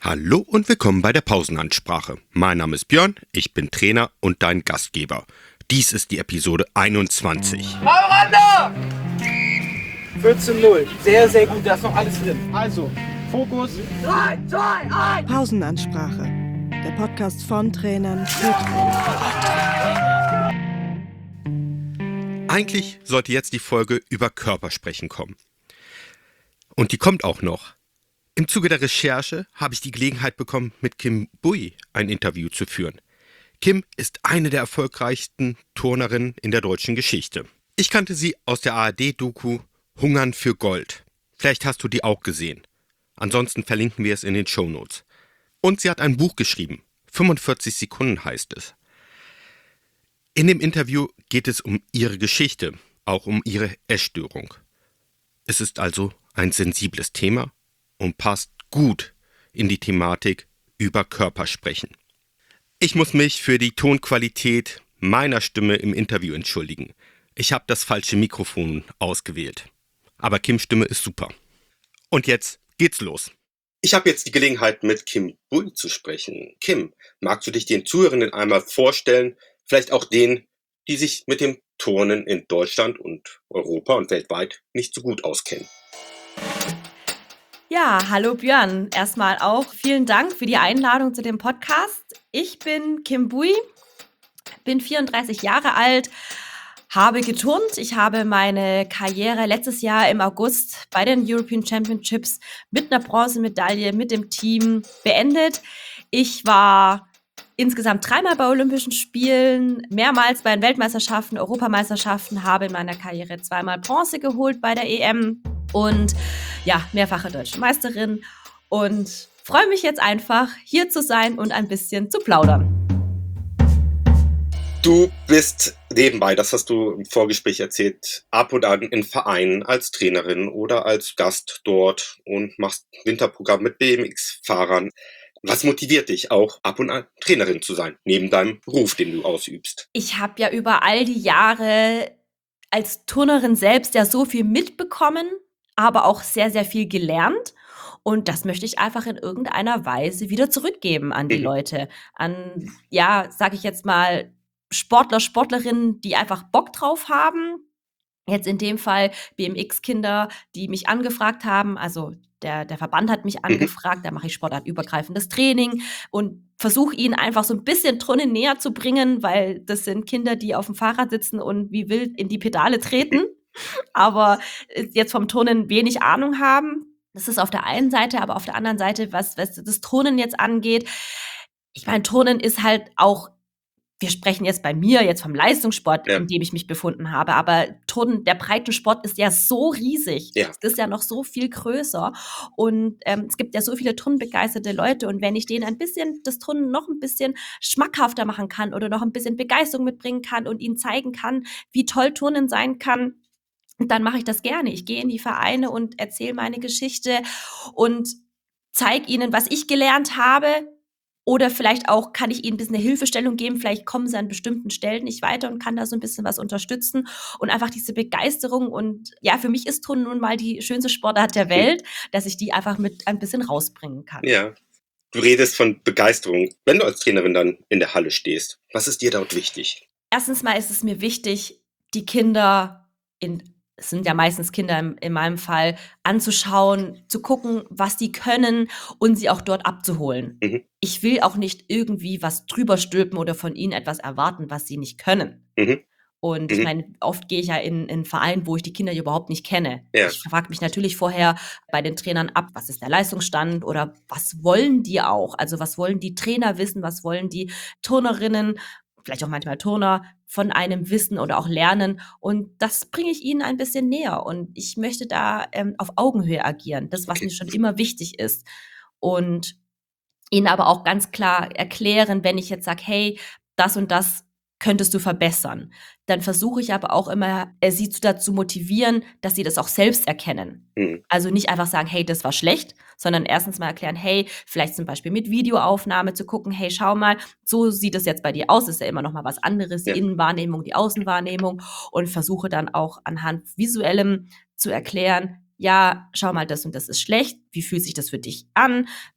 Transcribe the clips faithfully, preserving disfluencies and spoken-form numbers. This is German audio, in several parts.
Hallo und willkommen bei der Pausenansprache. Mein Name ist Björn, ich bin Trainer und dein Gastgeber. Dies ist die Episode einundzwanzig. Aufeinander! vierzehn null. Sehr, sehr gut, da ist noch alles drin. Also, Fokus. drei, zwei, eins. Pausenansprache. Der Podcast von Trainern für Trainer. Eigentlich sollte jetzt die Folge über Körpersprechen kommen. Und die kommt auch noch. Im Zuge der Recherche habe ich die Gelegenheit bekommen, mit Kim Bui ein Interview zu führen. Kim ist eine der erfolgreichsten Turnerinnen in der deutschen Geschichte. Ich kannte sie aus der A R D-Doku Hungern für Gold. Vielleicht hast du die auch gesehen. Ansonsten verlinken wir es in den Shownotes. Und sie hat ein Buch geschrieben. fünfundvierzig Sekunden heißt es. In dem Interview geht es um ihre Geschichte, auch um ihre Essstörung. Es ist also ein sensibles Thema und passt gut in die Thematik über Körpersprechen. Ich muss mich für die Tonqualität meiner Stimme im Interview entschuldigen. Ich habe das falsche Mikrofon ausgewählt. Aber Kims Stimme ist super. Und jetzt geht's los. Ich habe jetzt die Gelegenheit, mit Kim Bui zu sprechen. Kim, magst du dich den Zuhörenden einmal vorstellen, vielleicht auch denen, die sich mit dem Turnen in Deutschland und Europa und weltweit nicht so gut auskennen? Ja, hallo Björn. Erstmal auch vielen Dank für die Einladung zu dem Podcast. Ich bin Kim Bui, bin vierunddreißig Jahre alt, habe geturnt. Ich habe meine Karriere letztes Jahr im August bei den European Championships mit einer Bronzemedaille mit dem Team beendet. Ich war insgesamt dreimal bei Olympischen Spielen, mehrmals bei den Weltmeisterschaften, Europameisterschaften, habe in meiner Karriere zweimal Bronze geholt bei der E M und ja, mehrfache deutsche Meisterin und freue mich jetzt einfach, hier zu sein und ein bisschen zu plaudern. Du bist nebenbei, das hast du im Vorgespräch erzählt, ab und an in Vereinen als Trainerin oder als Gast dort und machst Winterprogramm mit B M X-Fahrern. Was motiviert dich auch, ab und an Trainerin zu sein, neben deinem Beruf, den du ausübst? Ich habe ja über all die Jahre als Turnerin selbst ja so viel mitbekommen, aber auch sehr, sehr viel gelernt. Und das möchte ich einfach in irgendeiner Weise wieder zurückgeben an die Mhm. Leute. An, ja, sage ich jetzt mal, Sportler, Sportlerinnen, die einfach Bock drauf haben. Jetzt in dem Fall B M X-Kinder, die mich angefragt haben. Also der, der Verband hat mich Mhm. angefragt, da mache ich sportartübergreifendes Training und versuche ihnen einfach so ein bisschen Turnen näher zu bringen, weil das sind Kinder, die auf dem Fahrrad sitzen und wie wild in die Pedale treten, aber jetzt vom Turnen wenig Ahnung haben. Das ist auf der einen Seite, aber auf der anderen Seite, was, was das Turnen jetzt angeht, ich meine, Turnen ist halt auch, wir sprechen jetzt bei mir jetzt vom Leistungssport, Ja. in dem ich mich befunden habe, aber Turnen, der Breitensport ist ja so riesig. Ja. Es ist ja noch so viel größer und ähm, es gibt ja so viele turnbegeisterte Leute und wenn ich denen ein bisschen das Turnen noch ein bisschen schmackhafter machen kann oder noch ein bisschen Begeisterung mitbringen kann und ihnen zeigen kann, wie toll Turnen sein kann, dann mache ich das gerne. Ich gehe in die Vereine und erzähle meine Geschichte und zeige ihnen, was ich gelernt habe. Oder vielleicht auch kann ich ihnen ein bisschen eine Hilfestellung geben. Vielleicht kommen sie an bestimmten Stellen nicht weiter und kann da so ein bisschen was unterstützen. Und einfach diese Begeisterung. Und ja, für mich ist Turnen nun mal die schönste Sportart der Welt, dass ich die einfach mit ein bisschen rausbringen kann. Ja. Du redest von Begeisterung. Wenn du als Trainerin dann in der Halle stehst, was ist dir dort wichtig? Erstens mal ist es mir wichtig, die Kinder in es sind ja meistens Kinder in, in meinem Fall, anzuschauen, zu gucken, was die können und sie auch dort abzuholen. Mhm. Ich will auch nicht irgendwie was drüber stülpen oder von ihnen etwas erwarten, was sie nicht können. Mhm. Und Mhm. ich meine, oft gehe ich ja in in 'n Verein, wo ich die Kinder überhaupt nicht kenne. Ja. Ich frage mich natürlich vorher bei den Trainern ab, was ist der Leistungsstand oder was wollen die auch? Also, was wollen die Trainer wissen? Was wollen die Turnerinnen, vielleicht auch manchmal Turner, von einem wissen oder auch lernen? Und das bringe ich ihnen ein bisschen näher. Und ich möchte da, ähm, auf Augenhöhe agieren, das, was Okay. mir schon immer wichtig ist. Und ihnen aber auch ganz klar erklären, wenn ich jetzt sage: „Hey, das und das könntest du verbessern.“ Dann versuche ich aber auch immer, äh, sie zu dazu motivieren, dass sie das auch selbst erkennen. Mhm. Also nicht einfach sagen: „Hey, das war schlecht“, sondern erstens mal erklären: „Hey“, vielleicht zum Beispiel mit Videoaufnahme zu gucken: „Hey, schau mal, so sieht es jetzt bei dir aus.“ Ist ja immer noch mal was anderes, die Ja. Innenwahrnehmung, die Außenwahrnehmung und versuche dann auch anhand Visuellem zu erklären: „Ja, schau mal, das und das ist schlecht. Wie fühlt sich das für dich an?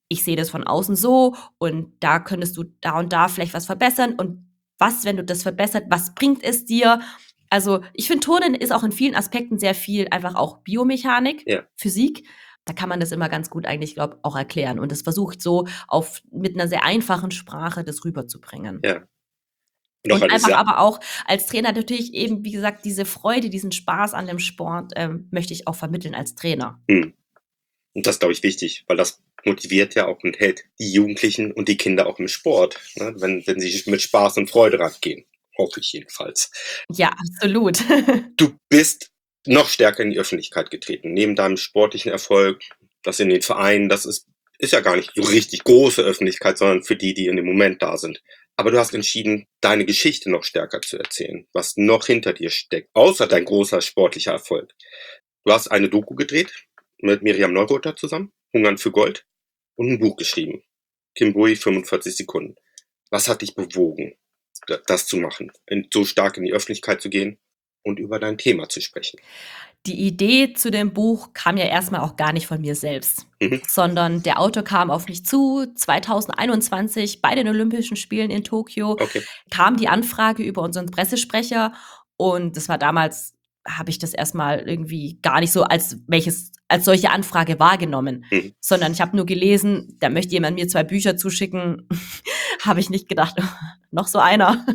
ich sehe das von außen so und da könntest du da und da vielleicht was verbessern und was, wenn du das verbessert, was bringt es dir? Also ich finde, Turnen ist auch in vielen Aspekten sehr viel einfach auch Biomechanik, Ja. Physik. Da kann man das immer ganz gut eigentlich, glaube ich, auch erklären und das versucht so auf mit einer sehr einfachen Sprache das rüberzubringen. Ja. Und, Und, und einfach ja, aber auch als Trainer natürlich eben, wie gesagt, diese Freude, diesen Spaß an dem Sport ähm, möchte ich auch vermitteln als Trainer. Hm. Und das ist, glaube ich, wichtig, weil das motiviert ja auch und hält die Jugendlichen und die Kinder auch im Sport, ne? wenn, wenn sie mit Spaß und Freude rangehen. Hoffe ich jedenfalls. Ja, absolut. Du bist noch stärker in die Öffentlichkeit getreten. Neben deinem sportlichen Erfolg, das in den Vereinen, das ist, ist ja gar nicht so richtig große Öffentlichkeit, sondern für die, die in dem Moment da sind. Aber du hast entschieden, deine Geschichte noch stärker zu erzählen, was noch hinter dir steckt, außer dein großer sportlicher Erfolg. Du hast eine Doku gedreht mit Miriam Neuroter zusammen, Hungern für Gold, und ein Buch geschrieben, Kim Bui, fünfundvierzig Sekunden. Was hat dich bewogen, das zu machen, so stark in die Öffentlichkeit zu gehen und über dein Thema zu sprechen? Die Idee zu dem Buch kam ja erstmal auch gar nicht von mir selbst, Mhm. sondern der Autor kam auf mich zu. zweitausendeinundzwanzig bei den Olympischen Spielen in Tokio Okay. kam die Anfrage über unseren Pressesprecher und das war damals, habe ich das erstmal irgendwie gar nicht so als welches als solche Anfrage wahrgenommen, Mhm. sondern ich habe nur gelesen, da möchte jemand mir zwei Bücher zuschicken, habe ich nicht gedacht, noch so einer.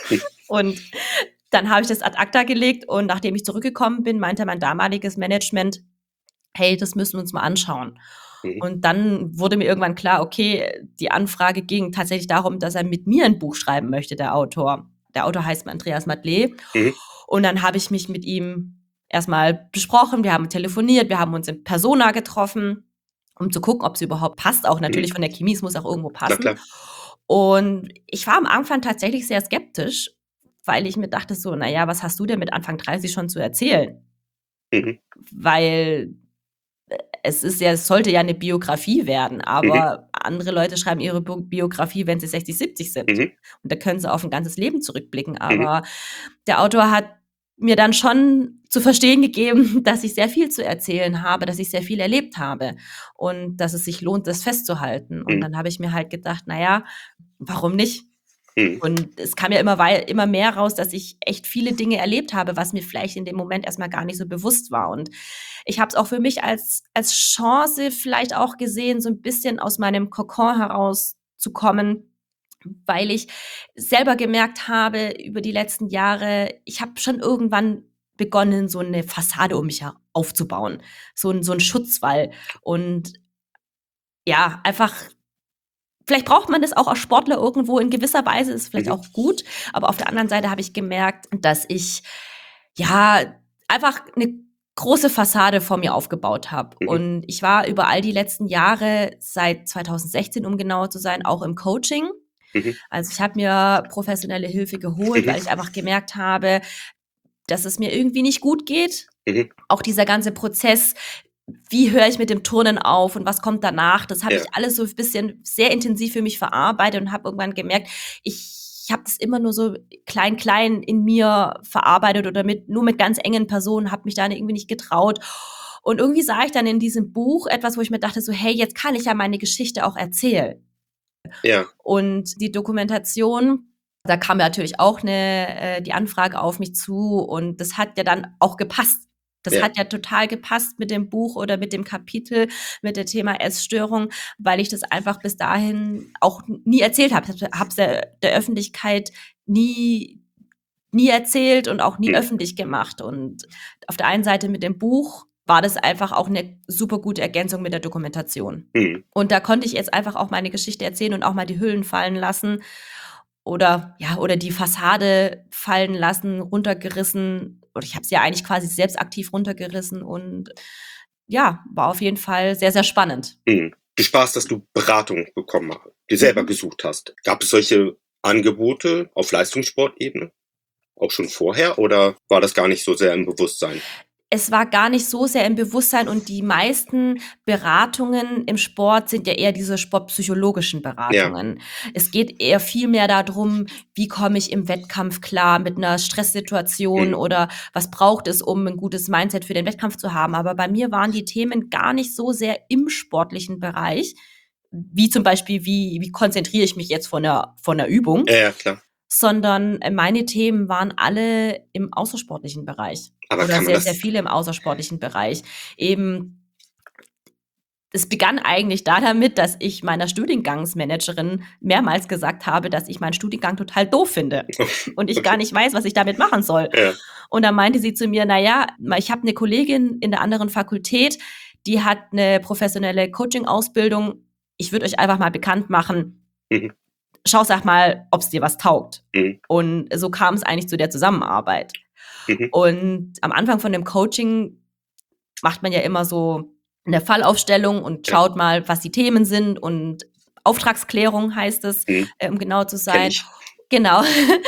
Und dann habe ich das ad acta gelegt und nachdem ich zurückgekommen bin, meinte mein damaliges Management, hey, das müssen wir uns mal anschauen. Mhm. Und dann wurde mir irgendwann klar, okay, die Anfrage ging tatsächlich darum, dass er mit mir ein Buch schreiben möchte, der Autor. Der Autor heißt Andreas Madlet. Mhm. Und dann habe ich mich mit ihm erstmal besprochen, wir haben telefoniert, wir haben uns in Persona getroffen, um zu gucken, ob es überhaupt passt. Auch natürlich Mhm. von der Chemie, es muss auch irgendwo Na passen. klar. Und ich war am Anfang tatsächlich sehr skeptisch, weil ich mir dachte so, naja, was hast du denn mit Anfang dreißig schon zu erzählen? Mhm. Weil es ist ja, es sollte ja eine Biografie werden, aber Mhm. andere Leute schreiben ihre Bi- Biografie, wenn sie sechzig, siebzig sind. Mhm. Und da können sie auf ein ganzes Leben zurückblicken. Aber der Autor hat mir dann schon zu verstehen gegeben, dass ich sehr viel zu erzählen habe, dass ich sehr viel erlebt habe und dass es sich lohnt, das festzuhalten. Und Mhm. dann habe ich mir halt gedacht, naja, warum nicht? Mhm. Und es kam ja immer, wei- immer mehr raus, dass ich echt viele Dinge erlebt habe, was mir vielleicht in dem Moment erstmal gar nicht so bewusst war. Und ich habe es auch für mich als, als Chance vielleicht auch gesehen, so ein bisschen aus meinem Kokon herauszukommen, weil ich selber gemerkt habe über die letzten Jahre, ich habe schon irgendwann begonnen, so eine Fassade um mich her- aufzubauen, so ein, so ein Schutzwall. Und ja, einfach, vielleicht braucht man das auch als Sportler irgendwo, in gewisser Weise ist es vielleicht Mhm. auch gut, aber auf der anderen Seite habe ich gemerkt, dass ich ja einfach eine große Fassade vor mir aufgebaut habe. Mhm. Und ich war über all die letzten Jahre, seit zweitausendsechzehn, um genauer zu sein, auch im Coaching. Mhm. Also ich habe mir professionelle Hilfe geholt, Mhm. weil ich einfach gemerkt habe, dass es mir irgendwie nicht gut geht. Mhm. Auch dieser ganze Prozess, wie höre ich mit dem Turnen auf und was kommt danach, das habe Ja. ich alles so ein bisschen sehr intensiv für mich verarbeitet und habe irgendwann gemerkt, ich ich habe das immer nur so klein, klein in mir verarbeitet oder mit, nur mit ganz engen Personen, habe mich da irgendwie nicht getraut. Und irgendwie sah ich dann in diesem Buch etwas, wo ich mir dachte so, hey, jetzt kann ich ja meine Geschichte auch erzählen. Ja. Und die Dokumentation, da kam ja natürlich auch eine, äh, die Anfrage auf mich zu und das hat ja dann auch gepasst. Das Ja. hat ja total gepasst mit dem Buch oder mit dem Kapitel, mit dem Thema Essstörung, weil ich das einfach bis dahin auch nie erzählt habe. Ich habe es der, der Öffentlichkeit nie, nie erzählt und auch nie Mhm. öffentlich gemacht. Und auf der einen Seite mit dem Buch war das einfach auch eine super gute Ergänzung mit der Dokumentation. Mhm. Und da konnte ich jetzt einfach auch meine Geschichte erzählen und auch mal die Hüllen fallen lassen oder ja, oder die Fassade fallen lassen, runtergerissen. Oder ich habe es ja eigentlich quasi selbst aktiv runtergerissen und ja, war auf jeden Fall sehr, sehr spannend. Mhm. Du sprachst, dass du Beratung bekommen hast, dir selber Mhm. gesucht hast. Gab es solche Angebote auf Leistungssportebene auch schon vorher oder war das gar nicht so sehr im Bewusstsein? Es war gar nicht so sehr im Bewusstsein und die meisten Beratungen im Sport sind ja eher diese sportpsychologischen Beratungen. Es geht eher viel mehr darum, wie komme ich im Wettkampf klar mit einer Stresssituation Mhm. oder was braucht es, um ein gutes Mindset für den Wettkampf zu haben. Aber bei mir waren die Themen gar nicht so sehr im sportlichen Bereich, wie zum Beispiel, wie, wie konzentriere ich mich jetzt von der, von der Übung, Ja, ja, klar. sondern äh, meine Themen waren alle im außersportlichen Bereich. Aber Oder kann man sehr, das, sehr viele im außersportlichen Bereich. Eben, es begann eigentlich da damit, dass ich meiner Studiengangsmanagerin mehrmals gesagt habe, dass ich meinen Studiengang total doof finde und ich Okay. gar nicht weiß, was ich damit machen soll. Ja. Und dann meinte sie zu mir, na ja, ich habe eine Kollegin in der anderen Fakultät, die hat eine professionelle Coaching-Ausbildung. Ich würde euch einfach mal bekannt machen. Mhm. Schau, sag mal, ob es dir was taugt. Mhm. Und so kam es eigentlich zu der Zusammenarbeit. Mhm. Und am Anfang von dem Coaching macht man ja immer so eine Fallaufstellung und Ja. schaut mal, was die Themen sind, und Auftragsklärung heißt es, Mhm. äh, um genau zu Kenn sein. ich. Genau.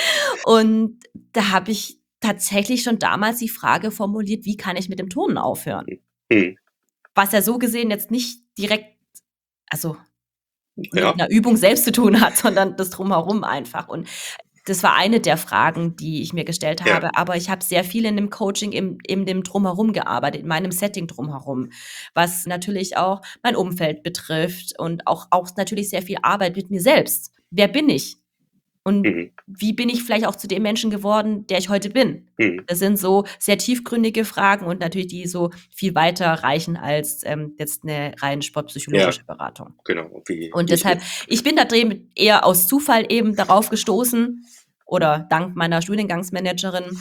Und da habe ich tatsächlich schon damals die Frage formuliert, wie kann ich mit dem Turnen aufhören? Mhm. Was ja so gesehen jetzt nicht direkt, also mit Ja. einer Übung selbst zu tun hat, sondern das Drumherum einfach. Und das war eine der Fragen, die ich mir gestellt Ja. habe. Aber ich habe sehr viel in dem Coaching, in, in dem Drumherum gearbeitet, in meinem Setting drumherum, was natürlich auch mein Umfeld betrifft und auch, auch natürlich sehr viel Arbeit mit mir selbst. Wer bin ich? Und Mhm. wie bin ich vielleicht auch zu dem Menschen geworden, der ich heute bin? Mhm. Das sind so sehr tiefgründige Fragen und natürlich, die so viel weiter reichen als ähm, jetzt eine rein sportpsychologische Beratung. Genau. Wie, Und wie ich deshalb, ich bin da drin eher aus Zufall eben darauf gestoßen oder dank meiner Studiengangsmanagerin.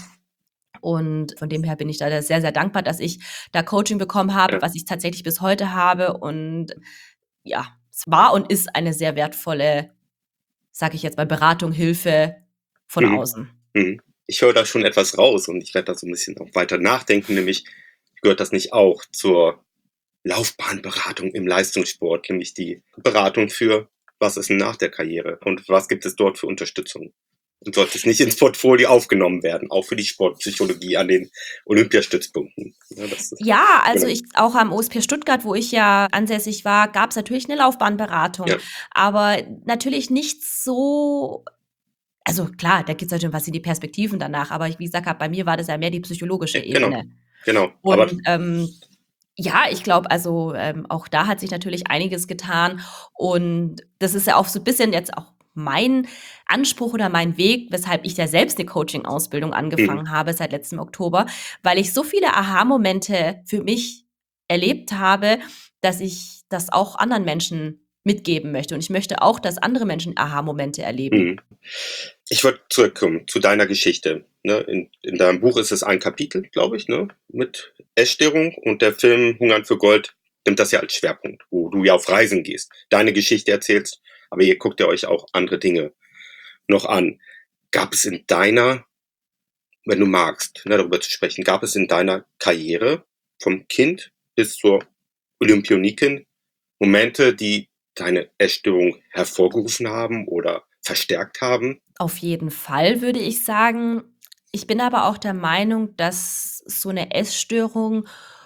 Und von dem her bin ich da sehr, sehr dankbar, dass ich da Coaching bekommen habe, Ja. was ich tatsächlich bis heute habe. Und ja, es war und ist eine sehr wertvolle, sage ich jetzt mal, Beratung, Hilfe von Mhm. außen. Mhm. Ich höre da schon etwas raus und ich werde da so ein bisschen auch weiter nachdenken, nämlich gehört das nicht auch zur Laufbahnberatung im Leistungssport, nämlich die Beratung für, was ist denn nach der Karriere und was gibt es dort für Unterstützung? Und sollte es nicht ins Portfolio aufgenommen werden, auch für die Sportpsychologie an den Olympiastützpunkten. Ja, das ist, Ja, also genau. ich auch am O S P Stuttgart, wo ich ja ansässig war, gab es natürlich eine Laufbahnberatung, Ja. aber natürlich nicht so. Also klar, da gibt es natürlich, was sind die Perspektiven danach, aber ich, wie gesagt habe, bei mir war das ja mehr die psychologische Ja, genau. Ebene. Genau. Aber Und ähm, ja, ich glaube, also ähm, auch da hat sich natürlich einiges getan. Und das ist ja auch so ein bisschen jetzt auch mein Anspruch oder mein Weg, weshalb ich ja selbst eine Coaching-Ausbildung angefangen Mhm. habe seit letztem Oktober, weil ich so viele Aha-Momente für mich erlebt habe, dass ich das auch anderen Menschen mitgeben möchte. Und ich möchte auch, dass andere Menschen Aha-Momente erleben. Mhm. Ich würde zurückkommen zu deiner Geschichte. Ne? In, in deinem Buch ist es ein Kapitel, glaube ich, ne? Mit Essstörung, und der Film Hungern für Gold nimmt das ja als Schwerpunkt, wo du ja auf Reisen gehst, deine Geschichte erzählst, aber ihr guckt ja euch auch andere Dinge noch an. Gab es in deiner, wenn du magst, ne, darüber zu sprechen, gab es in deiner Karriere vom Kind bis zur Olympionikin Momente, die deine Essstörung hervorgerufen haben oder verstärkt haben? Auf jeden Fall würde ich sagen. Ich bin aber auch der Meinung, dass so eine Essstörung,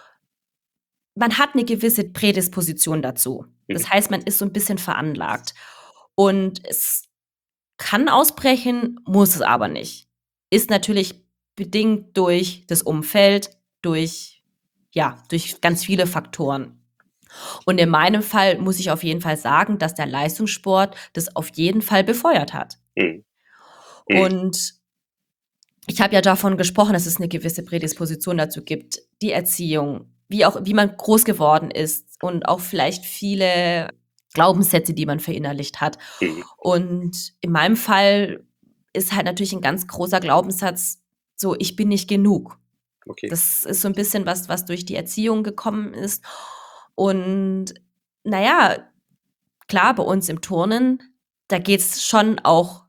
man hat eine gewisse Prädisposition dazu. Das Mhm. heißt, man ist so ein bisschen veranlagt. Und es kann ausbrechen, muss es aber nicht. Ist natürlich bedingt durch das Umfeld, durch ja, durch ganz viele Faktoren. Und in meinem Fall muss ich auf jeden Fall sagen, dass der Leistungssport das auf jeden Fall befeuert hat. Mhm. Mhm. Und ich habe ja davon gesprochen, dass es eine gewisse Prädisposition dazu gibt, die Erziehung, wie auch wie man groß geworden ist und auch vielleicht viele Glaubenssätze, die man verinnerlicht hat. Mhm. Und in meinem Fall ist halt natürlich ein ganz großer Glaubenssatz so: Ich bin nicht genug. Okay. Das ist so ein bisschen was, was durch die Erziehung gekommen ist. Und na ja, klar, bei uns im Turnen, da geht's schon auch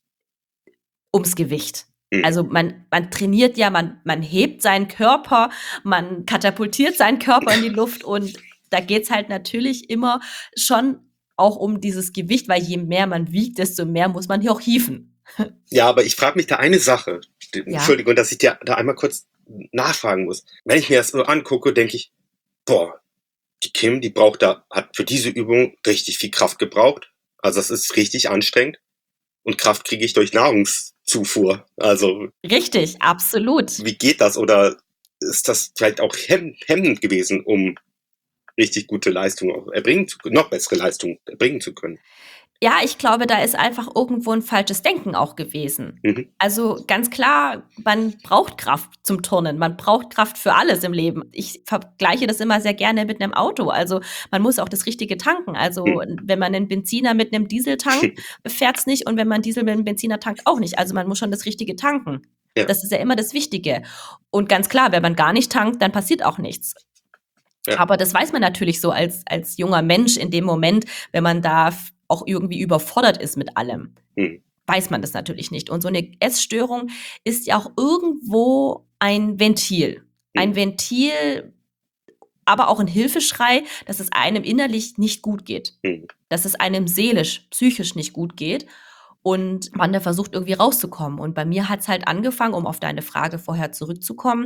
ums Gewicht. Mhm. Also man, man trainiert ja, man, man hebt seinen Körper, man katapultiert seinen Körper in die Luft, und da geht's halt natürlich immer schon auch um dieses Gewicht, weil je mehr man wiegt, desto mehr muss man hier auch hieven. Ja, aber ich frage mich da eine Sache. Ja. Entschuldigung, dass ich dir da einmal kurz nachfragen muss. Wenn ich mir das so angucke, denke ich, boah, die Kim, die braucht da, hat für diese Übung richtig viel Kraft gebraucht. Also das ist richtig anstrengend. Und Kraft kriege ich durch Nahrungszufuhr. Also Richtig, absolut. wie geht das? Oder ist das vielleicht auch hemm- hemmend gewesen, um richtig gute Leistung auch erbringen zu können, noch bessere Leistung erbringen zu können. Ja, ich glaube, da ist einfach irgendwo ein falsches Denken auch gewesen. Mhm. Also ganz klar, man braucht Kraft zum Turnen, man braucht Kraft für alles im Leben. Ich vergleiche das immer sehr gerne mit einem Auto. Also man muss auch das Richtige tanken. Also Mhm. wenn man einen Benziner mit einem Diesel tankt, fährt's nicht, und wenn man Diesel mit einem Benziner tankt, auch nicht. Also man muss schon das Richtige tanken. Ja. Das ist ja immer das Wichtige. Und ganz klar, wenn man gar nicht tankt, dann passiert auch nichts. Ja. Aber das weiß man natürlich so als, als junger Mensch in dem Moment, wenn man da f- auch irgendwie überfordert ist mit allem. Mhm. Weiß man das natürlich nicht. Und so eine Essstörung ist ja auch irgendwo ein Ventil. Ein Mhm. Ventil, aber auch ein Hilfeschrei, dass es einem innerlich nicht gut geht. Mhm. Dass es einem seelisch, psychisch nicht gut geht. Und man da versucht, irgendwie rauszukommen. Und bei mir hat es halt angefangen, um auf deine Frage vorher zurückzukommen,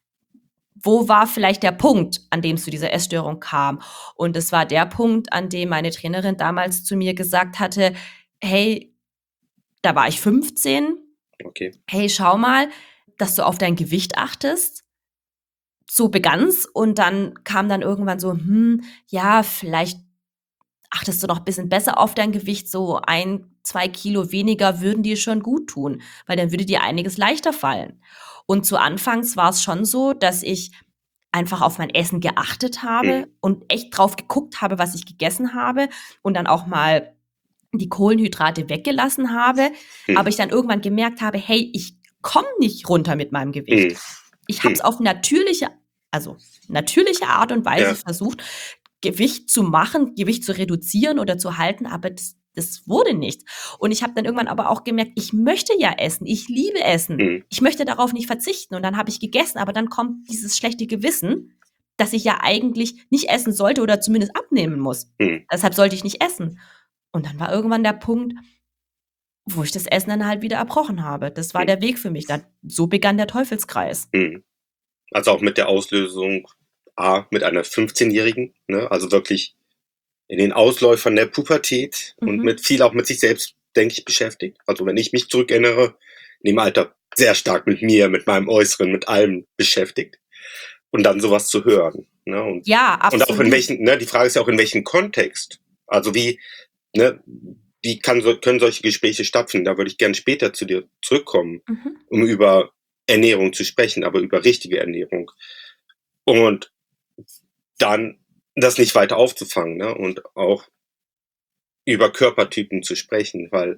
wo war vielleicht der Punkt, an dem es zu dieser Essstörung kam? Und es war der Punkt, an dem meine Trainerin damals zu mir gesagt hatte, hey, da war ich fünfzehn, Okay. hey, schau mal, dass du auf dein Gewicht achtest. So begann's, und dann kam dann irgendwann so, hm, ja, vielleicht achtest du noch ein bisschen besser auf dein Gewicht, so ein, zwei Kilo weniger würden dir schon gut tun, weil dann würde dir einiges leichter fallen. Und zu Anfangs war es schon so, dass ich einfach auf mein Essen geachtet habe Mhm. und echt drauf geguckt habe, was ich gegessen habe, und dann auch mal die Kohlenhydrate weggelassen habe, Mhm. aber ich dann irgendwann gemerkt habe, hey, ich komme nicht runter mit meinem Gewicht. Mhm. Ich habe es auf natürliche, also natürliche Art und Weise Ja. versucht, Gewicht zu machen, Gewicht zu reduzieren oder zu halten, aber das, das wurde nicht. Und ich habe dann irgendwann aber auch gemerkt, ich möchte ja essen, ich liebe Essen, Mhm. ich möchte darauf nicht verzichten. Und dann habe ich gegessen, aber dann kommt dieses schlechte Gewissen, dass ich ja eigentlich nicht essen sollte oder zumindest abnehmen muss. Mhm. Deshalb sollte ich nicht essen. Und dann war irgendwann der Punkt, wo ich das Essen dann halt wieder erbrochen habe. Das war Mhm. der Weg für mich. Dann, so begann der Teufelskreis. Mhm. Also auch mit der Auslösung A, mit einer fünfzehnjährigen, ne? Also wirklich in den Ausläufern der Pubertät und Mhm. mit viel auch mit sich selbst, denke ich, beschäftigt. Also wenn ich mich zurückerinnere, in dem Alter sehr stark mit mir, mit meinem Äußeren, mit allem beschäftigt. Und dann sowas zu hören. Ne? Und, Ja, und auch in absolut. welchen, ne, die Frage ist ja auch in welchem Kontext. Also wie, ne, wie kann so, können solche Gespräche stattfinden? Da würde ich gerne später zu dir zurückkommen, Mhm. um über Ernährung zu sprechen, aber über richtige Ernährung. Und dann das nicht weiter aufzufangen, ne? Und auch über Körpertypen zu sprechen, weil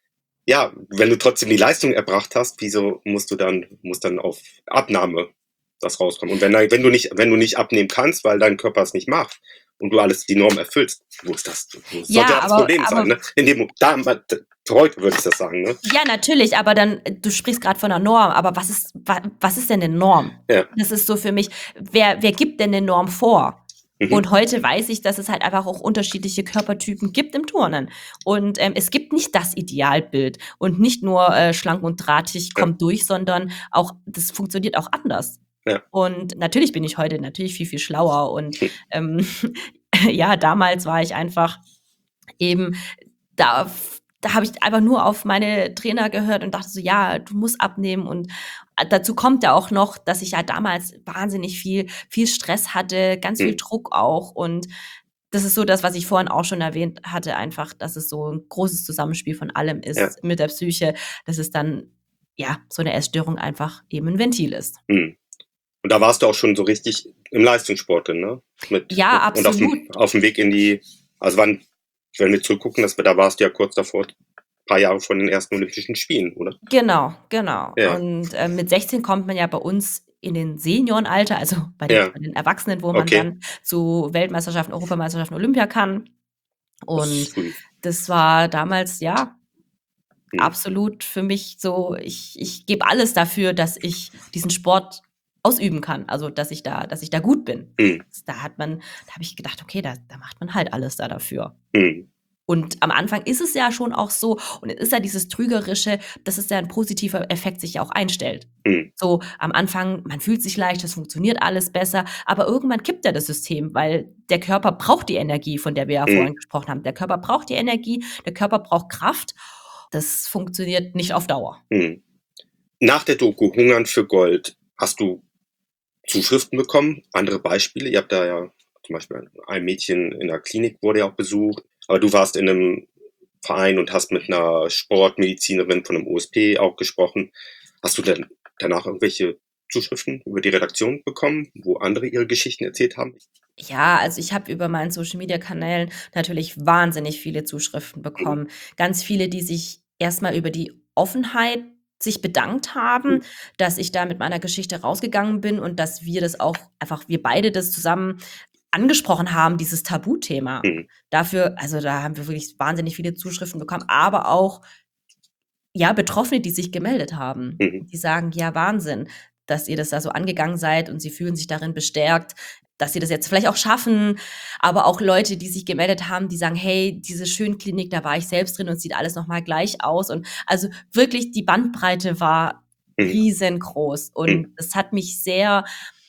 ja, wenn du trotzdem die Leistung erbracht hast, wieso musst du dann muss dann auf Abnahme das rauskommen? Und wenn wenn du nicht wenn du nicht abnehmen kannst, weil dein Körper es nicht macht und du alles die Norm erfüllst, wo ist das? Wo Ja, sollte das aber, Problem aber sein? Ne? In dem da, heute würde ich das sagen, ne? ja, natürlich, aber dann, du sprichst gerade von einer Norm, aber was ist, wa, was ist denn eine Norm? Ja. Das ist so für mich, wer, wer gibt denn eine Norm vor? Mhm. Und heute weiß ich, dass es halt einfach auch unterschiedliche Körpertypen gibt im Turnen. Und ähm, es gibt nicht das Idealbild und nicht nur äh, schlank und drahtig Ja. kommt durch, sondern auch, das funktioniert auch anders. Ja. Und natürlich bin ich heute natürlich viel, viel schlauer. Und Hm. ähm, ja, damals war ich einfach eben, da, da habe ich einfach nur auf meine Trainer gehört und dachte so, ja, du musst abnehmen. Und dazu kommt ja auch noch, dass ich ja damals wahnsinnig viel, viel Stress hatte, ganz viel Hm. Druck auch. Und das ist so das, was ich vorhin auch schon erwähnt hatte, einfach, dass es so ein großes Zusammenspiel von allem ist Ja. mit der Psyche, dass es dann, ja, so eine Essstörung einfach eben ein Ventil ist. Hm. Und da warst du auch schon so richtig im Leistungssport drin, ne? Mit, Ja, und auf dem, absolut. auf dem Weg in die, also wann, wenn wir zurückgucken, dass wir, da warst du ja kurz davor, ein paar Jahre von den ersten Olympischen Spielen, oder? Genau, genau. Ja. Und äh, mit sechzehn kommt man ja bei uns in den Seniorenalter, also bei den, Ja. bei den Erwachsenen, wo man Okay. dann zu Weltmeisterschaften, Europameisterschaften, Olympia kann. Das Und ist früh. das war damals, ja, Hm. absolut für mich so, ich, ich gebe alles dafür, dass ich diesen Sport ausüben kann, also dass ich da, dass ich da gut bin. Hm. Da hat man, da habe ich gedacht, okay, da, da macht man halt alles da dafür. Hm. Und am Anfang ist es ja schon auch so, und es ist ja dieses Trügerische, dass es ja ein positiver Effekt sich ja auch einstellt. Hm. So am Anfang, man fühlt sich leicht, es funktioniert alles besser, aber irgendwann kippt ja das System, weil der Körper braucht die Energie, von der wir ja Hm. vorhin gesprochen haben. Der Körper braucht die Energie, der Körper braucht Kraft. Das funktioniert nicht auf Dauer. Hm. Nach der Doku Hungern für Gold hast du Zuschriften bekommen, andere Beispiele. Ihr habt da ja zum Beispiel ein Mädchen in der Klinik wurde ja auch besucht, aber du warst in einem Verein und hast mit einer Sportmedizinerin von einem O S P auch gesprochen. Hast du denn danach irgendwelche Zuschriften über die Redaktion bekommen, wo andere ihre Geschichten erzählt haben? Ja, also ich habe über meinen Social-Media-Kanälen natürlich wahnsinnig viele Zuschriften bekommen. Ganz viele, die sich erstmal über die Offenheit sich bedankt haben, dass ich da mit meiner Geschichte rausgegangen bin und dass wir das auch einfach, wir beide das zusammen angesprochen haben, dieses Tabuthema. Mhm. Dafür, also da haben wir wirklich wahnsinnig viele Zuschriften bekommen, aber auch ja, Betroffene, die sich gemeldet haben. Mhm. Die sagen, ja, Wahnsinn, dass ihr das da so angegangen seid und sie fühlen sich darin bestärkt, dass sie das jetzt vielleicht auch schaffen. Aber auch Leute, die sich gemeldet haben, die sagen, hey, diese Schönklinik, da war ich selbst drin und sieht alles nochmal gleich aus. Und also wirklich, die Bandbreite war Mhm. riesengroß. Und Mhm. es hat mich sehr,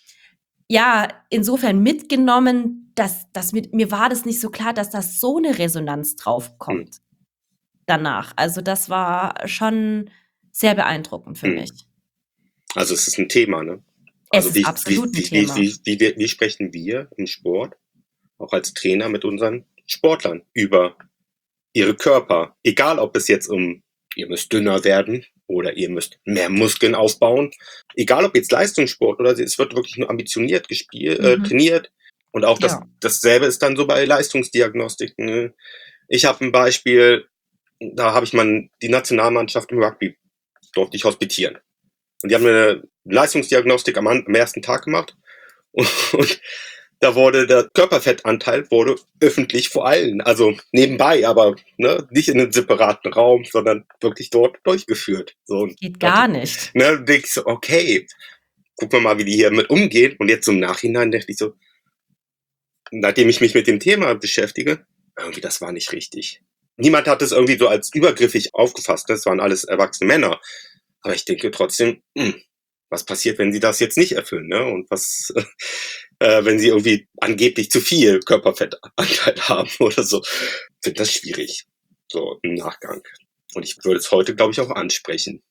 ja, insofern mitgenommen, dass, dass mit, mir war das nicht so klar, dass da so eine Resonanz drauf kommt danach. Also das war schon sehr beeindruckend für Mhm. mich. Also es ist ein Thema, ne? Es Also ist wie, absolut wie, ein wie, Thema. Wie, wie, wie, wie sprechen wir im Sport, auch als Trainer mit unseren Sportlern, über ihre Körper? Egal, ob es jetzt um, ihr müsst dünner werden oder ihr müsst mehr Muskeln aufbauen. Egal, ob jetzt Leistungssport oder es wird wirklich nur ambitioniert gespielt, äh, Mhm. trainiert. Und auch das, Ja. dasselbe ist dann so bei Leistungsdiagnostiken. Ne? Ich habe ein Beispiel, da habe ich mal die Nationalmannschaft im Rugby, durfte ich hospitieren. Und die haben eine Leistungsdiagnostik am, am ersten Tag gemacht. Und, und da wurde der Körperfettanteil wurde öffentlich vor allen, also nebenbei, aber ne, nicht in einem separaten Raum, sondern wirklich dort durchgeführt. So, und Geht gar nicht. Ne, dann denk ich so, okay, gucken wir mal, wie die hier mit umgehen. Und jetzt im Nachhinein dachte ich so, nachdem ich mich mit dem Thema beschäftige, irgendwie das war nicht richtig. Niemand hat es irgendwie so als übergriffig aufgefasst. Das waren alles erwachsene Männer. Aber ich denke trotzdem, hm, was passiert, wenn sie das jetzt nicht erfüllen, ne? Und was, äh, wenn sie irgendwie angeblich zu viel Körperfettanteil haben oder so. Ich finde das schwierig, so im Nachgang. Und ich würde es heute, glaube ich, auch ansprechen.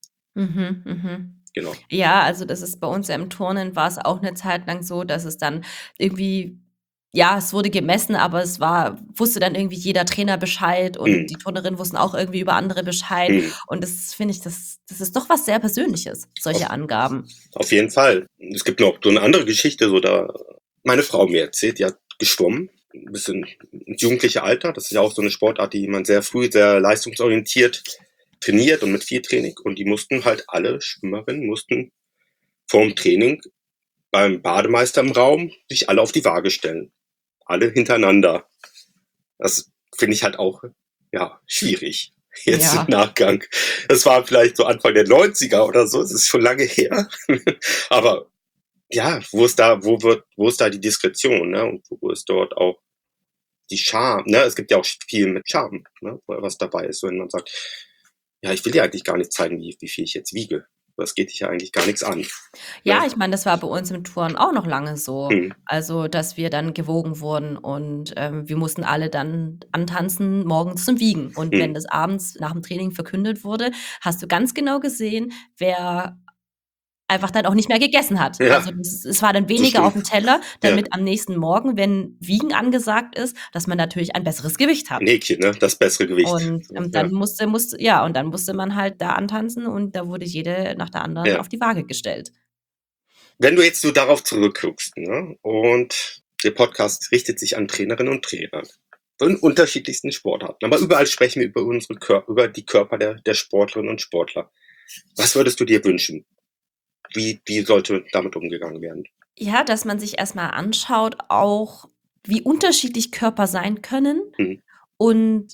Mhm, mhm. Genau. Ja, also das ist bei uns ja im Turnen war es auch eine Zeit lang so, dass es dann irgendwie, ja, es wurde gemessen, aber es war, wusste dann irgendwie jeder Trainer Bescheid und Hm. die Turnerinnen wussten auch irgendwie über andere Bescheid. Hm. Und das finde ich, das, das ist doch was sehr Persönliches, solche Angaben. Auf jeden Fall. Es gibt noch so eine andere Geschichte, so da meine Frau mir erzählt, die hat geschwommen, ein bisschen ins jugendliche Alter. Das ist ja auch so eine Sportart, die man sehr früh, sehr leistungsorientiert trainiert und mit viel Training. Und die mussten halt alle Schwimmerinnen mussten vorm Training beim Bademeister im Raum sich alle auf die Waage stellen. Alle hintereinander. Das finde ich halt auch, ja, schwierig. Jetzt Ja. im Nachgang. Das war vielleicht so Anfang der neunziger oder so. Das ist schon lange her. Aber ja, wo ist da, wo wird, wo ist da die Diskretion, ne? Und wo ist dort auch die Scham, ne? Es gibt ja auch viel mit Scham, ne? Was dabei ist, wenn man sagt, ja, ich will ja eigentlich gar nicht zeigen, wie, wie viel ich jetzt wiege. Das geht dich ja eigentlich gar nichts an. Ja, Ja. ich meine, das war bei uns im Turnen auch noch lange so. Hm. Also, dass wir dann gewogen wurden und ähm, wir mussten alle dann antanzen morgens zum Wiegen. Und Hm. wenn das abends nach dem Training verkündet wurde, hast du ganz genau gesehen, wer einfach dann auch nicht mehr gegessen hat. Ja. Also das, es war dann weniger stimmt. auf dem Teller, damit am nächsten Morgen, wenn Wiegen angesagt ist, dass man natürlich ein besseres Gewicht hat. Ein Häkchen, ne? Das bessere Gewicht. Und ähm, dann musste, musste, ja, und dann musste man halt da antanzen und da wurde jede nach der anderen Ja. auf die Waage gestellt. Wenn du jetzt so darauf zurückguckst, ne? Und der Podcast richtet sich an Trainerinnen und Trainer von unterschiedlichsten Sportarten. Aber überall sprechen wir über unsere Körper, über die Körper der, der Sportlerinnen und Sportler. Was würdest du dir wünschen? Wie, wie sollte damit umgegangen werden? Ja, dass man sich erstmal anschaut, auch wie unterschiedlich Körper sein können. Mhm. Und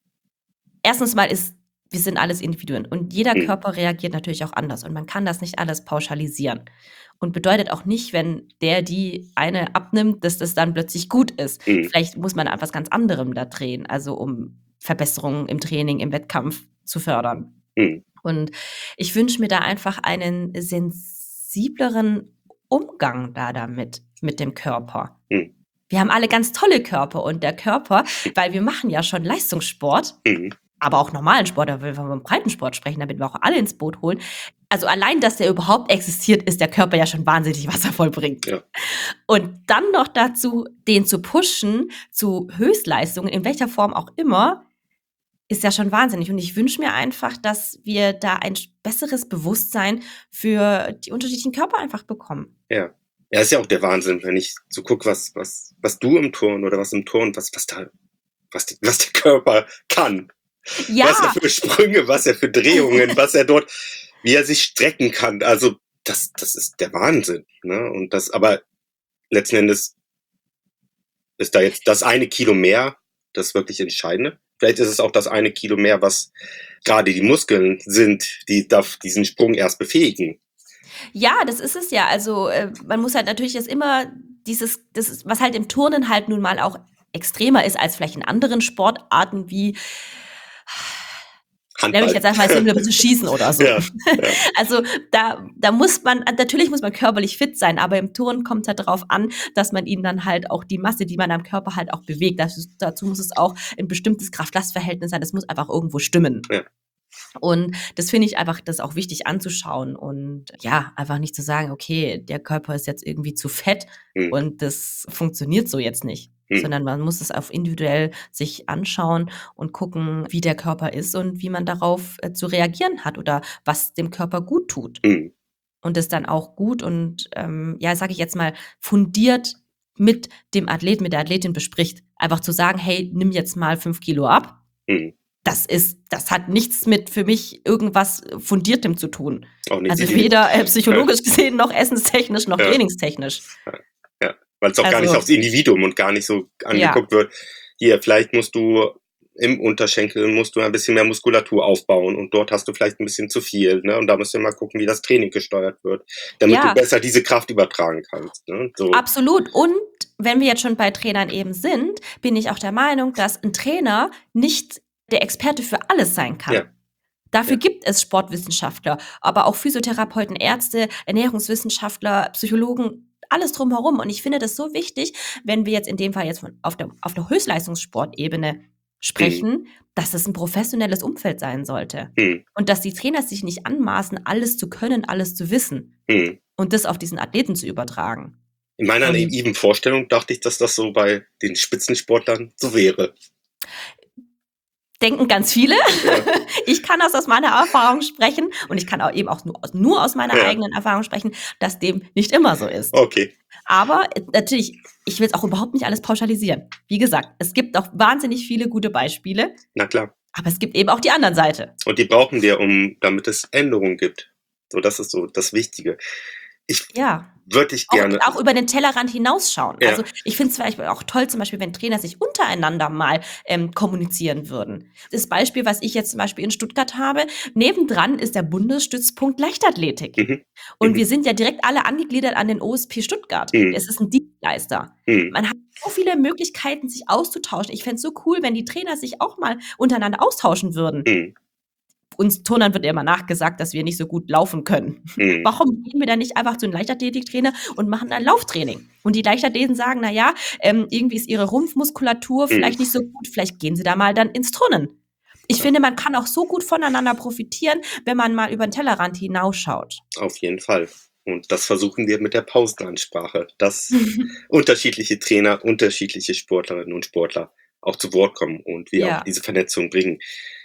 erstens mal ist, wir sind alles Individuen und jeder Mhm. Körper reagiert natürlich auch anders und man kann das nicht alles pauschalisieren. Und bedeutet auch nicht, wenn der die eine abnimmt, dass das dann plötzlich gut ist. Mhm. Vielleicht muss man an was ganz anderem da drehen, also um Verbesserungen im Training, im Wettkampf zu fördern. Mhm. Und ich wünsche mir da einfach einen sensibleren Umgang da damit, mit dem Körper. Mhm. Wir haben alle ganz tolle Körper und der Körper, weil wir machen ja schon Leistungssport, Mhm. aber auch normalen Sport, wenn wir vom Breitensport sprechen, damit wir auch alle ins Boot holen. Also allein, dass der überhaupt existiert, ist der Körper ja schon wahnsinnig wasservoll bringt. Ja. Und dann noch dazu, den zu pushen zu Höchstleistungen, in welcher Form auch immer, ist ja schon wahnsinnig. Und ich wünsche mir einfach, dass wir da ein besseres Bewusstsein für die unterschiedlichen Körper einfach bekommen. Ja. Ja, ist ja auch der Wahnsinn, wenn ich so gucke, was, was, was du im Turn oder was im Turn, was, was da, was, die, was der Körper kann. Ja. Was er für Sprünge, was er für Drehungen, was er dort, wie er sich strecken kann. Also, das, das ist der Wahnsinn, ne? Und das, aber letzten Endes ist da jetzt das eine Kilo mehr das wirklich Entscheidende. Vielleicht ist es auch das eine Kilo mehr, was gerade die Muskeln sind, die darf diesen Sprung erst befähigen. Ja, das ist es ja. Also äh, man muss halt natürlich jetzt immer dieses, das ist, was halt im Turnen halt nun mal auch extremer ist als vielleicht in anderen Sportarten wie Handball. Nämlich jetzt einfach mal ein bisschen schießen oder so. Ja, ja. Also da, da muss man, natürlich muss man körperlich fit sein, aber im Turnen kommt es halt darauf an, dass man ihn dann halt auch die Masse, die man am Körper halt auch bewegt, das ist, dazu muss es auch ein bestimmtes Kraft-Last-Verhältnis sein, das muss einfach irgendwo stimmen. Ja. Und das finde ich einfach, das ist auch wichtig anzuschauen und ja, einfach nicht zu sagen, okay, der Körper ist jetzt irgendwie zu fett Hm. und das funktioniert so jetzt nicht. Hm. Sondern man muss es auf individuell sich anschauen und gucken, wie der Körper ist und wie man darauf äh, zu reagieren hat oder was dem Körper gut tut. Hm. Und das dann auch gut und, ähm, ja, sage ich jetzt mal, fundiert mit dem Athleten, mit der Athletin bespricht. Einfach zu sagen, hey, nimm jetzt mal fünf Kilo ab. Hm. Das ist, das hat nichts mit für mich irgendwas Fundiertem zu tun. Auch nicht Also die- weder äh, psychologisch gesehen, noch essenstechnisch, noch Ja. trainingstechnisch. Ja, weil es auch gar Also- nicht aufs Individuum und gar nicht so angeguckt wird. Hier, vielleicht musst du im Unterschenkel musst du ein bisschen mehr Muskulatur aufbauen und dort hast du vielleicht ein bisschen zu viel, ne? Und da musst du mal gucken, wie das Training gesteuert wird, damit Ja. du besser diese Kraft übertragen kannst, ne? So. Absolut. Und wenn wir jetzt schon bei Trainern eben sind, bin ich auch der Meinung, dass ein Trainer nicht der Experte für alles sein kann. Ja. Dafür Ja. gibt es Sportwissenschaftler, aber auch Physiotherapeuten, Ärzte, Ernährungswissenschaftler, Psychologen, alles drumherum. Und ich finde das so wichtig, wenn wir jetzt in dem Fall jetzt von, auf der, auf der Höchstleistungssportebene sprechen, dass es ein professionelles Umfeld sein sollte. Hm. Und dass die Trainer sich nicht anmaßen, alles zu können, alles zu wissen Hm. und das auf diesen Athleten zu übertragen. In meiner Und- naiven Vorstellung dachte ich, dass das so bei den Spitzensportlern so wäre. Denken ganz viele. Ich kann das aus meiner Erfahrung sprechen und ich kann auch eben auch nur, aus- nur aus meiner Ja. eigenen Erfahrung sprechen, dass dem nicht immer so ist. Okay. Aber äh, natürlich, ich will es auch überhaupt nicht alles pauschalisieren. Wie gesagt, es gibt auch wahnsinnig viele gute Beispiele, Na klar. aber es gibt eben auch die andere Seite. Und die brauchen wir, um, damit es Änderungen gibt. So, das ist so das Wichtige. Ich Ja. würde ich Auch, gerne. auch über den Tellerrand hinausschauen. Ja. Also ich finde es zum Beispiel auch toll, zum Beispiel, wenn Trainer sich untereinander mal ähm, kommunizieren würden. Das Beispiel, was ich jetzt zum Beispiel in Stuttgart habe, nebendran ist der Bundesstützpunkt Leichtathletik. Mhm. Und Mhm. wir sind ja direkt alle angegliedert an den O S P Stuttgart. Mhm. Es ist ein Dienstleister. Hm. Man hat so viele Möglichkeiten, sich auszutauschen. Ich fände es so cool, wenn die Trainer sich auch mal untereinander austauschen würden. Hm. Uns Turnern wird ja immer nachgesagt, dass wir nicht so gut laufen können. Hm. Warum gehen wir dann nicht einfach zu einem Leichtathletiktrainer und machen ein Lauftraining? Und die Leichtathleten sagen, na ja, ähm, irgendwie ist ihre Rumpfmuskulatur vielleicht nicht so gut, vielleicht gehen sie da mal dann ins Turnen. Ich finde, man kann auch so gut voneinander profitieren, wenn man mal über den Tellerrand hinausschaut. Auf jeden Fall. Und das versuchen wir mit der Pausenansprache, dass unterschiedliche Trainer, unterschiedliche Sportlerinnen und Sportler auch zu Wort kommen und wir Ja. auch diese Vernetzung bringen.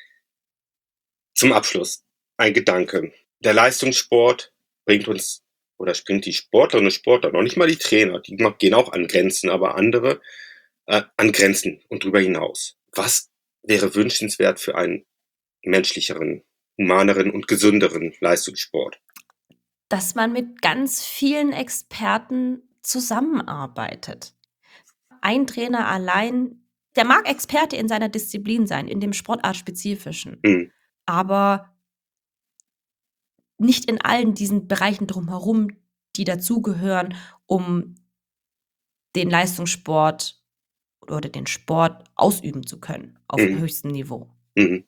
Zum Abschluss ein Gedanke. Der Leistungssport bringt uns oder bringt die Sportlerinnen und Sportler, noch nicht mal die Trainer, die gehen auch an Grenzen, aber andere äh, an Grenzen und darüber hinaus. Was wäre wünschenswert für einen menschlicheren, humaneren und gesünderen Leistungssport? Dass man mit ganz vielen Experten zusammenarbeitet. Ein Trainer allein, der mag Experte in seiner Disziplin sein, in dem Sportartspezifischen, Hm. aber nicht in allen diesen Bereichen drumherum, die dazugehören, um den Leistungssport oder den Sport ausüben zu können auf Mhm. höchstem Niveau. Mhm.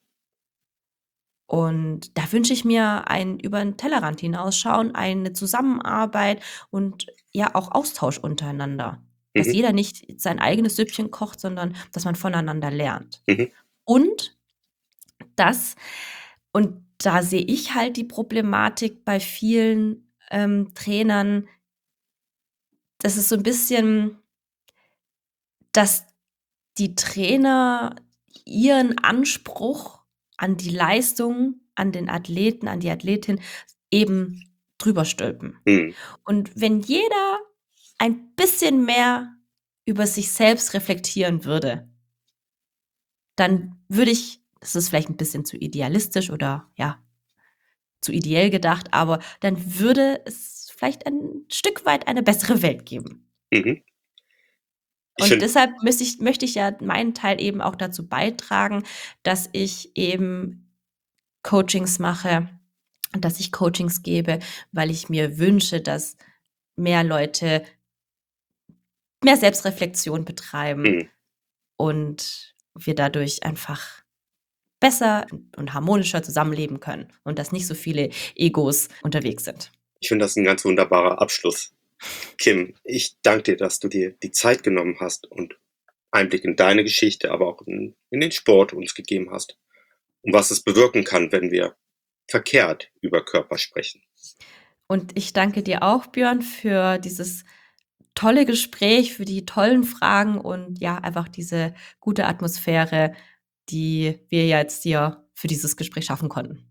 Und da wünsche ich mir ein über den Tellerrand hinausschauen, eine Zusammenarbeit und ja auch Austausch untereinander. Dass Mhm. jeder nicht sein eigenes Süppchen kocht, sondern dass man voneinander lernt. Mhm. Und das, und da sehe ich halt die Problematik bei vielen ähm, Trainern, das ist so ein bisschen, dass die Trainer ihren Anspruch an die Leistung, an den Athleten, an die Athletin eben drüber stülpen. Hm. Und wenn jeder ein bisschen mehr über sich selbst reflektieren würde, dann würde ich, das ist vielleicht ein bisschen zu idealistisch oder ja, zu ideell gedacht, aber dann würde es vielleicht ein Stück weit eine bessere Welt geben. Mhm. Ich Und find, deshalb müsste ich, möchte ich ja meinen Teil eben auch dazu beitragen, dass ich eben Coachings mache und dass ich Coachings gebe, weil ich mir wünsche, dass mehr Leute mehr Selbstreflexion betreiben hm. und wir dadurch einfach besser und harmonischer zusammenleben können und dass nicht so viele Egos unterwegs sind. Ich finde das ein ganz wunderbarer Abschluss. Kim, ich danke dir, dass du dir die Zeit genommen hast und Einblick in deine Geschichte, aber auch in, in den Sport uns gegeben hast und was es bewirken kann, wenn wir verkehrt über Körper sprechen. Und ich danke dir auch, Björn, für dieses tolle Gespräch, für die tollen Fragen und ja, einfach diese gute Atmosphäre, die wir jetzt hier für dieses Gespräch schaffen konnten.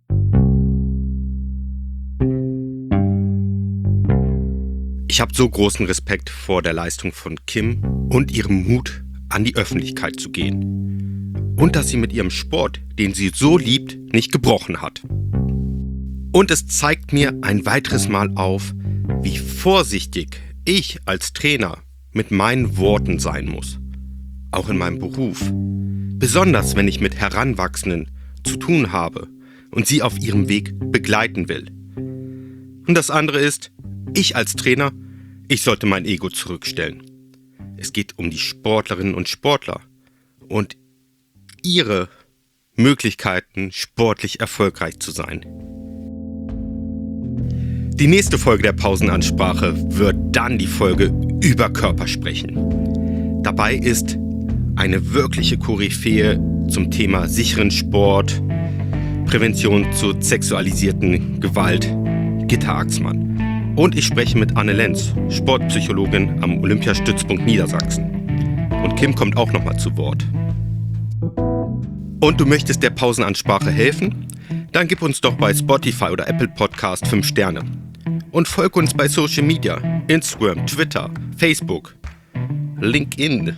Ich habe so großen Respekt vor der Leistung von Kim und ihrem Mut, an die Öffentlichkeit zu gehen. Und dass sie mit ihrem Sport, den sie so liebt, nicht gebrochen hat. Und es zeigt mir ein weiteres Mal auf, wie vorsichtig ich als Trainer mit meinen Worten sein muss. Auch in meinem Beruf. Besonders wenn ich mit Heranwachsenden zu tun habe und sie auf ihrem Weg begleiten will. Und das andere ist, ich als Trainer, ich sollte mein Ego zurückstellen. Es geht um die Sportlerinnen und Sportler und ihre Möglichkeiten, sportlich erfolgreich zu sein. Die nächste Folge der Pausenansprache wird dann die Folge über Körper sprechen. Dabei ist eine wirkliche Koryphäe zum Thema sicheren Sport, Prävention zur sexualisierten Gewalt, Gitta Axmann. Und ich spreche mit Anne Lenz, Sportpsychologin am Olympiastützpunkt Niedersachsen. Und Kim kommt auch nochmal zu Wort. Und du möchtest der Pausenansprache helfen? Dann gib uns doch bei Spotify oder Apple Podcast fünf Sterne. Und folg uns bei Social Media, Instagram, Twitter, Facebook, LinkedIn.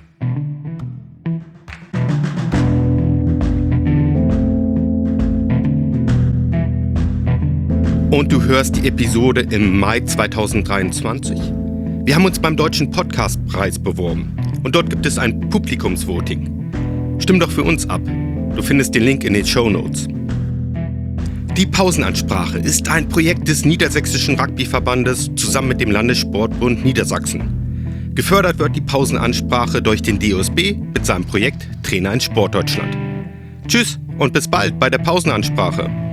Und du hörst die Episode im Mai zweitausenddreiundzwanzig. Wir haben uns beim Deutschen Podcastpreis beworben und dort gibt es ein Publikumsvoting. Stimm doch für uns ab. Du findest den Link in den Shownotes. Die Pausenansprache ist ein Projekt des Niedersächsischen Rugbyverbandes zusammen mit dem Landessportbund Niedersachsen. Gefördert wird die Pausenansprache durch den D O S B mit seinem Projekt Trainer in Sportdeutschland. Tschüss und bis bald bei der Pausenansprache.